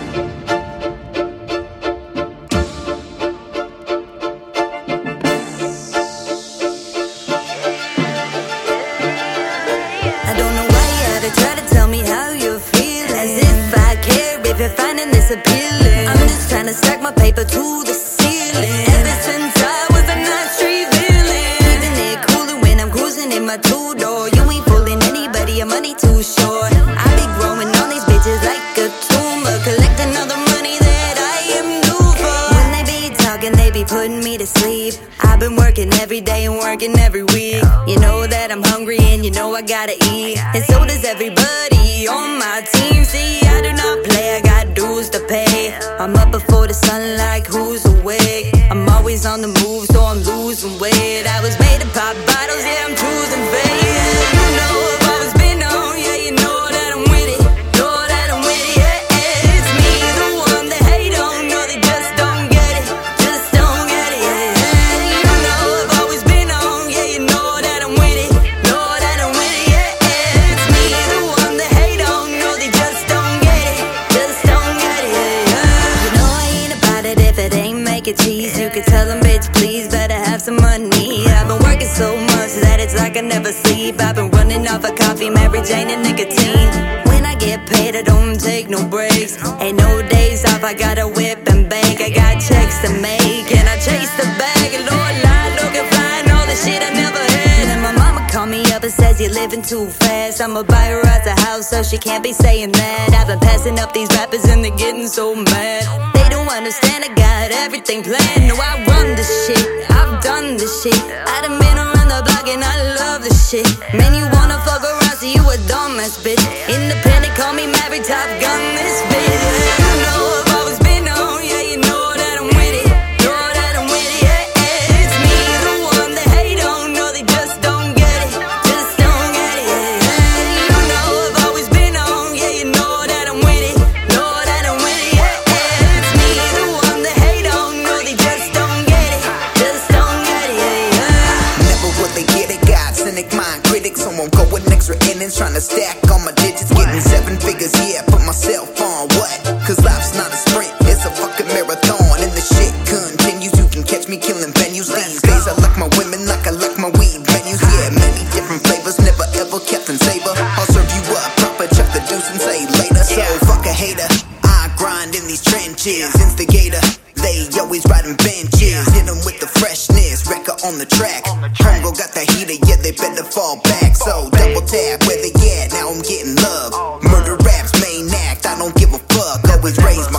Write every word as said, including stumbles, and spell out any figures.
If you're finding this appealing, I'm just trying to stack my paper to the ceiling. Ever since I was a nice street villain, keeping it coolin' when I'm cruising in my two-door. You ain't fooling anybody, your money too short. I be growing on these bitches like a tumor, collecting all the money that I am due for. When they be talking, they be putting me to sleep. I've been working every day and working every week. You know that I'm hungry and you know I gotta eat, and so does everybody on my team. See, I do not play, I got dues to pay. I'm up before the sun like who's awake. I'm always on the move, so I'm losing weight. I was made to pop bottles, yeah, I'm choosing fate. Yeah, you know I've always been on, yeah, you know that I'm with it. Know that I'm with it, yeah, yeah. It's me, the one they hate on, no, they just don't get it. Just don't get it, yeah, yeah. You know I've always been on, yeah, you know that I'm with it. Know that I'm with it, yeah, yeah. It's me, the one they hate on, no, they just don't get it. Just don't get it, yeah, yeah. You know I ain't about it if it ain't making cheese. You can tell them, bitch, please, better have some money. I've been working so much that it's like I never sleep. I've been running off of coffee, Mary Jane, and nicotine. When I get paid, I don't take no breaks. Ain't no days off, I gotta whip and bake. I got checks to make, and I chase the bag. And Lord, lie, looking fine, all the shit I never had. And my mama called me up and says you're living too fast. I'ma buy her out the house so she can't be saying that. I've been passing up these rappers and they're getting so mad. They don't understand, I got everything planned. No, I run this shit, I've done this shit. I done been around the block and I love this shit. Man, you wanna fuck around, so you a dumbass bitch. Independent, call me Mary, Top Gun this bitch. You know I've always been on, yeah, you know that I'm with it. Know that I'm with it, yeah, yeah. It's me, the one they hate on, no, they just don't get it. Just don't get it, yeah, yeah. You know I've always been on, yeah, you know that I'm with it. Know that I'm with it, yeah, yeah. It's me, the one they hate on, no, they just don't get it. Just don't get it, yeah, yeah. Never will they get it, God, cynic mind critics. So I'm going extra innings, trying to stack all my digits. Getting seven figures, yeah, put myself on what? Cause life's not a sprint, it's a fucking marathon. And the shit continues, you can catch me killing venues. These days I like my women like I like my weed venues. Yeah, many different flavors, never ever kept in savor. I'll serve you up proper, chuck the deuce and say later. So fuck a hater, I grind in these trenches. Instigator, they always riding benches. Hit them with the freshness, record on the track. Congo got the heater, yeah, they better fall back. So double tap, where they at, now I'm getting love. Murder raps, main act, I don't give a fuck. Always raise my